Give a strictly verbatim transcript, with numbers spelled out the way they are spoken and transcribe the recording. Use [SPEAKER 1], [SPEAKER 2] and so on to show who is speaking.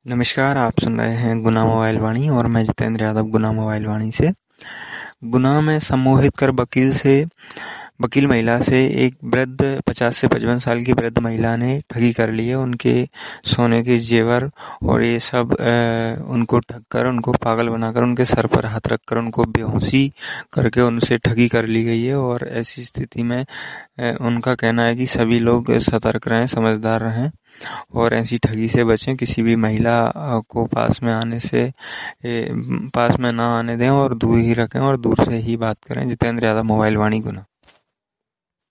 [SPEAKER 1] नमस्कार, आप सुन रहे हैं गुना मोबाइल वाणी और मैं जितेंद्र यादव गुना मोबाइल वाणी से। गुना में सम्मोहित कर वकील से वकील महिला से एक वृद्ध पचास से पचपन साल की वृद्ध महिला ने ठगी कर ली है। उनके सोने के जेवर और ये सब आ, उनको ठग कर, उनको पागल बनाकर, उनके सर पर हाथ रखकर उनको बेहोशी करके उनसे ठगी कर ली गई है। और ऐसी स्थिति में आ, उनका कहना है कि सभी लोग सतर्क रहें, समझदार रहें और ऐसी ठगी से बचें। किसी भी महिला को पास में आने से ए, पास में ना आने दें और दूर ही रखें और दूर से ही बात करें। जितेंद्र यादव मोबाइल वाणी गुना।